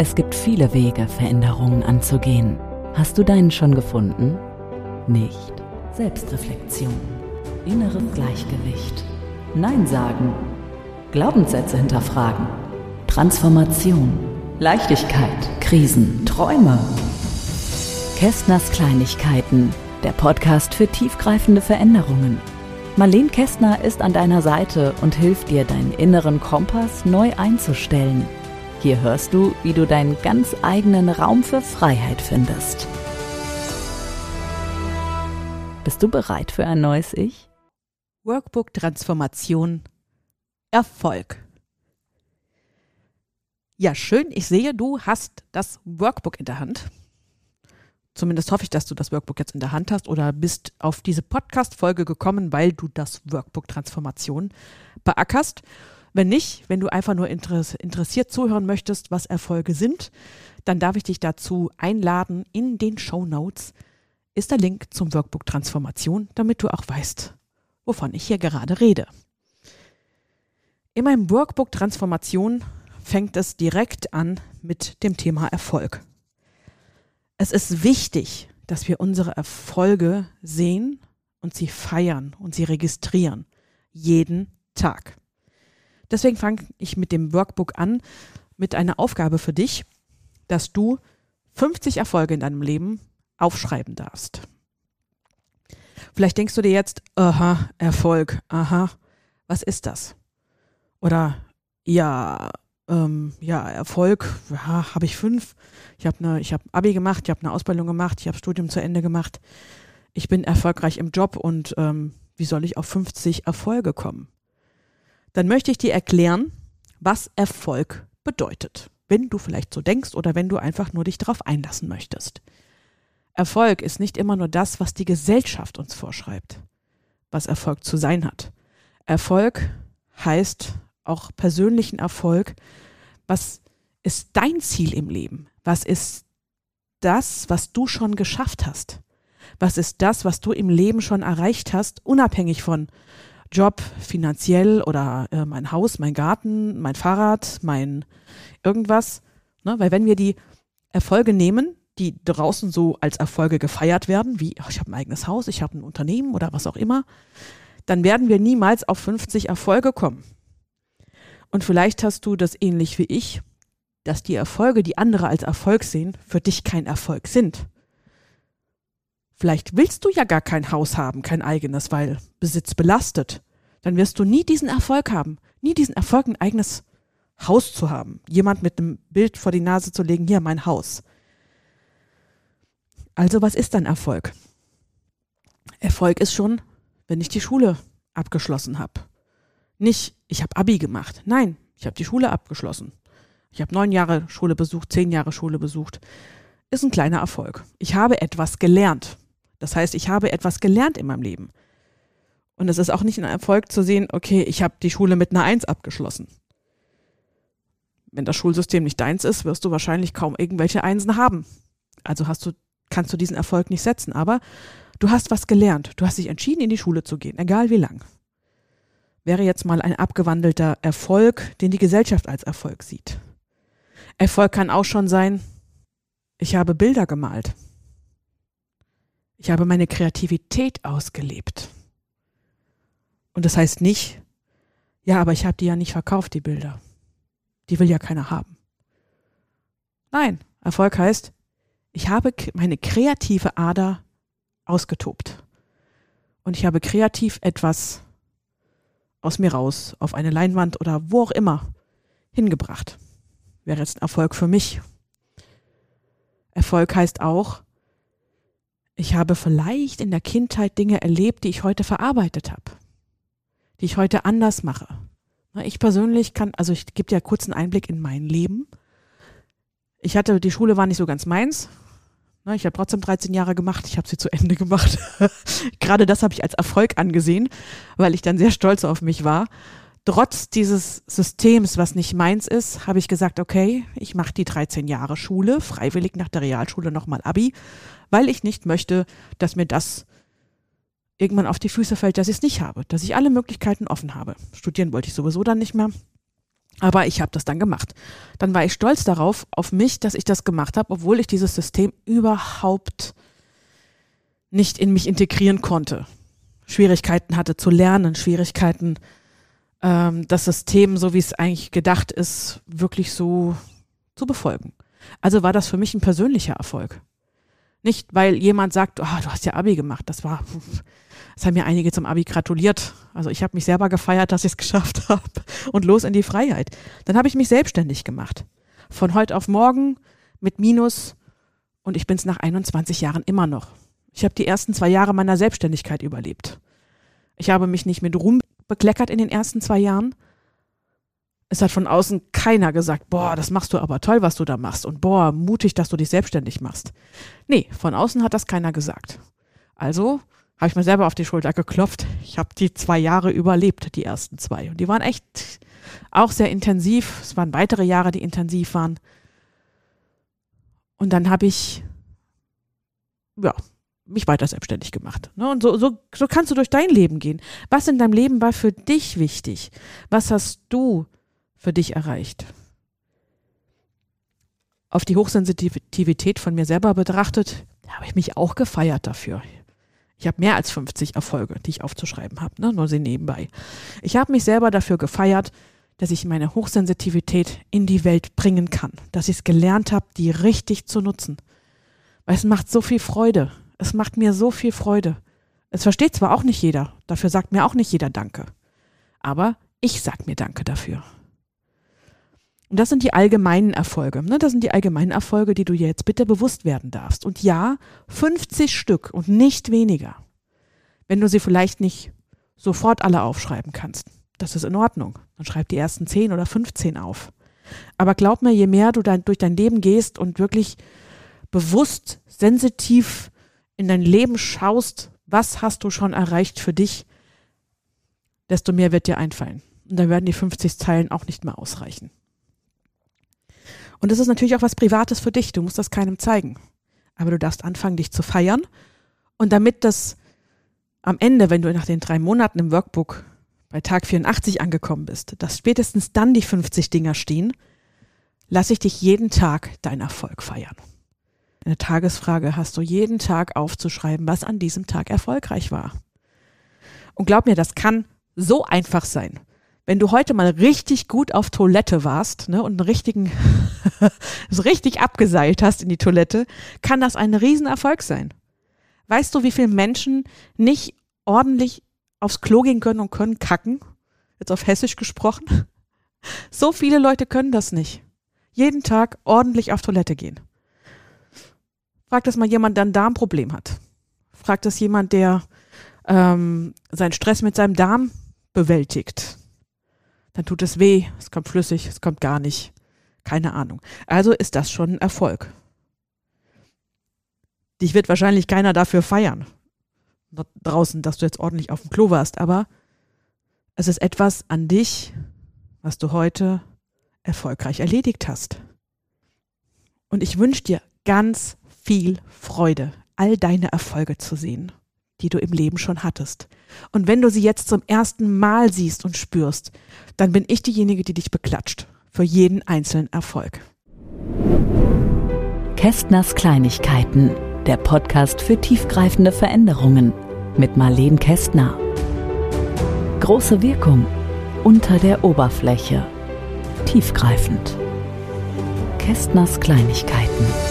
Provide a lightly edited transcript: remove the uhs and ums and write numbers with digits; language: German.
Es gibt viele Wege, Veränderungen anzugehen. Hast du deinen schon gefunden? Nicht. Selbstreflexion, inneres Gleichgewicht, Nein sagen, Glaubenssätze hinterfragen, Transformation, Leichtigkeit, Krisen, Träume. Kästners Kleinigkeiten, der Podcast für tiefgreifende Veränderungen. Marlene Kästner ist an deiner Seite und hilft dir, deinen inneren Kompass neu einzustellen. Hier hörst du, wie du deinen ganz eigenen Raum für Freiheit findest. Bist du bereit für ein neues Ich? Workbook Transformation Erfolg. Ja, schön, ich sehe, du hast das Workbook in der Hand. Zumindest hoffe ich, dass du das Workbook jetzt in der Hand hast oder bist auf diese Podcast-Folge gekommen, weil du das Workbook Transformation beackerst. Wenn nicht, wenn du einfach nur interessiert zuhören möchtest, was Erfolge sind, dann darf ich dich dazu einladen. In den Shownotes ist der Link zum Workbook Transformation, damit du auch weißt, wovon ich hier gerade rede. In meinem Workbook Transformation fängt es direkt an mit dem Thema Erfolg. Es ist wichtig, dass wir unsere Erfolge sehen und sie feiern und sie registrieren. Jeden Tag. Deswegen fange ich mit dem Workbook an, mit einer Aufgabe für dich, dass du 50 Erfolge in deinem Leben aufschreiben darfst. Vielleicht denkst du dir jetzt, aha, Erfolg, aha, was ist das? Oder Erfolg, ja, habe ich 5. Ich habe Abi gemacht, ich habe eine Ausbildung gemacht, ich habe Studium zu Ende gemacht. Ich bin erfolgreich im Job und wie soll ich auf 50 Erfolge kommen? Dann möchte ich dir erklären, was Erfolg bedeutet. Wenn du vielleicht so denkst oder wenn du einfach nur dich darauf einlassen möchtest. Erfolg ist nicht immer nur das, was die Gesellschaft uns vorschreibt, was Erfolg zu sein hat. Erfolg heißt auch persönlichen Erfolg. Was ist dein Ziel im Leben? Was ist das, was du schon geschafft hast? Was ist das, was du im Leben schon erreicht hast, unabhängig von Job, finanziell oder mein Haus, mein Garten, mein Fahrrad, mein irgendwas? Ne? Weil wenn wir die Erfolge nehmen, die draußen so als Erfolge gefeiert werden, wie ich habe ein eigenes Haus, ich habe ein Unternehmen oder was auch immer, dann werden wir niemals auf 50 Erfolge kommen. Und vielleicht hast du das ähnlich wie ich, dass die Erfolge, die andere als Erfolg sehen, für dich kein Erfolg sind. Vielleicht willst du ja gar kein Haus haben, kein eigenes, weil Besitz belastet. Dann wirst du nie diesen Erfolg haben, nie diesen Erfolg, ein eigenes Haus zu haben. Jemand mit einem Bild vor die Nase zu legen, hier mein Haus. Also was ist dann Erfolg? Erfolg ist schon, wenn ich die Schule abgeschlossen habe. Nicht, ich habe Abi gemacht. Nein, ich habe die Schule abgeschlossen. Ich habe 9 Jahre Schule besucht, 10 Jahre Schule besucht. Ist ein kleiner Erfolg. Ich habe etwas gelernt. Das heißt, ich habe etwas gelernt in meinem Leben. Und es ist auch nicht ein Erfolg zu sehen, okay, ich habe die Schule mit einer 1 abgeschlossen. Wenn das Schulsystem nicht deins ist, wirst du wahrscheinlich kaum irgendwelche Einsen haben. Also kannst du diesen Erfolg nicht setzen. Aber du hast was gelernt. Du hast dich entschieden, in die Schule zu gehen, egal wie lang. Wäre jetzt mal ein abgewandelter Erfolg, den die Gesellschaft als Erfolg sieht. Erfolg kann auch schon sein, ich habe Bilder gemalt. Ich habe meine Kreativität ausgelebt. Und das heißt nicht, ja, aber ich habe die ja nicht verkauft, die Bilder. Die will ja keiner haben. Nein, Erfolg heißt, ich habe meine kreative Ader ausgetobt. Und ich habe kreativ etwas aus mir raus, auf eine Leinwand oder wo auch immer, hingebracht. Wäre jetzt ein Erfolg für mich. Erfolg heißt auch, ich habe vielleicht in der Kindheit Dinge erlebt, die ich heute verarbeitet habe, die ich heute anders mache. Ich persönlich ich gebe dir kurz einen Einblick in mein Leben. Die Schule war nicht so ganz meins. Ich habe trotzdem 13 Jahre gemacht, ich habe sie zu Ende gemacht. Gerade das habe ich als Erfolg angesehen, weil ich dann sehr stolz auf mich war. Trotz dieses Systems, was nicht meins ist, habe ich gesagt, okay, ich mache die 13 Jahre Schule, freiwillig nach der Realschule nochmal Abi, weil ich nicht möchte, dass mir das irgendwann auf die Füße fällt, dass ich es nicht habe, dass ich alle Möglichkeiten offen habe. Studieren wollte ich sowieso dann nicht mehr. Aber ich habe das dann gemacht. Dann war ich stolz darauf, auf mich, dass ich das gemacht habe, obwohl ich dieses System überhaupt nicht in mich integrieren konnte. Schwierigkeiten hatte zu lernen, Schwierigkeiten, das System, so wie es eigentlich gedacht ist, wirklich so zu befolgen. Also war das für mich ein persönlicher Erfolg. Nicht, weil jemand sagt, du hast ja Abi gemacht. Das haben mir einige zum Abi gratuliert. Also ich habe mich selber gefeiert, dass ich es geschafft habe und los in die Freiheit. Dann habe ich mich selbstständig gemacht. Von heute auf morgen mit Minus und ich bin es nach 21 Jahren immer noch. Ich habe die ersten 2 Jahre meiner Selbstständigkeit überlebt. Ich habe mich nicht mit Ruhm bekleckert in den ersten 2 Jahren. Es hat von außen keiner gesagt, boah, das machst du aber toll, was du da machst und boah, mutig, dass du dich selbstständig machst. Nee, von außen hat das keiner gesagt. Also habe ich mir selber auf die Schulter geklopft. Ich habe die 2 Jahre überlebt, die ersten 2. Und die waren echt auch sehr intensiv. Es waren weitere Jahre, die intensiv waren. Und dann habe ich, mich weiter selbstständig gemacht. Und so kannst du durch dein Leben gehen. Was in deinem Leben war für dich wichtig? Was hast du für dich erreicht? Auf die Hochsensitivität von mir selber betrachtet, habe ich mich auch gefeiert dafür. Ich habe mehr als 50 Erfolge, die ich aufzuschreiben habe, nur sie nebenbei. Ich habe mich selber dafür gefeiert, dass ich meine Hochsensitivität in die Welt bringen kann, dass ich es gelernt habe, die richtig zu nutzen. Weil es macht so viel Freude. Es macht mir so viel Freude. Es versteht zwar auch nicht jeder, dafür sagt mir auch nicht jeder Danke. Aber ich sag mir Danke dafür. Und das sind die allgemeinen Erfolge. Das sind die allgemeinen Erfolge, die du dir jetzt bitte bewusst werden darfst. Und ja, 50 Stück und nicht weniger. Wenn du sie vielleicht nicht sofort alle aufschreiben kannst, das ist in Ordnung. Dann schreib die ersten 10 oder 15 auf. Aber glaub mir, je mehr du durch dein Leben gehst und wirklich bewusst, sensitiv in dein Leben schaust, was hast du schon erreicht für dich, desto mehr wird dir einfallen. Und dann werden die 50 Zeilen auch nicht mehr ausreichen. Und das ist natürlich auch was Privates für dich. Du musst das keinem zeigen. Aber du darfst anfangen, dich zu feiern. Und damit das am Ende, wenn du nach den 3 Monaten im Workbook bei Tag 84 angekommen bist, dass spätestens dann die 50 Dinger stehen, lasse ich dich jeden Tag deinen Erfolg feiern. In der Tagesfrage hast du jeden Tag aufzuschreiben, was an diesem Tag erfolgreich war. Und glaub mir, das kann so einfach sein. Wenn du heute mal richtig gut auf Toilette warst, und einen richtigen, so richtig abgeseilt hast in die Toilette, kann das ein Riesenerfolg sein. Weißt du, wie viele Menschen nicht ordentlich aufs Klo gehen können und können kacken? Jetzt auf Hessisch gesprochen. So viele Leute können das nicht. Jeden Tag ordentlich auf Toilette gehen. Frag das mal jemand, der ein Darmproblem hat. Frag das jemand, der seinen Stress mit seinem Darm bewältigt. Dann tut es weh, es kommt flüssig, es kommt gar nicht. Keine Ahnung. Also ist das schon ein Erfolg. Dich wird wahrscheinlich keiner dafür feiern, draußen, dass du jetzt ordentlich auf dem Klo warst, aber es ist etwas an dich, was du heute erfolgreich erledigt hast. Und ich wünsche dir ganz viel Freude, all deine Erfolge zu sehen, die du im Leben schon hattest. Und wenn du sie jetzt zum ersten Mal siehst und spürst, dann bin ich diejenige, die dich beklatscht für jeden einzelnen Erfolg. Kästners Kleinigkeiten, der Podcast für tiefgreifende Veränderungen mit Marlene Kästner. Große Wirkung unter der Oberfläche. Tiefgreifend. Kästners Kleinigkeiten.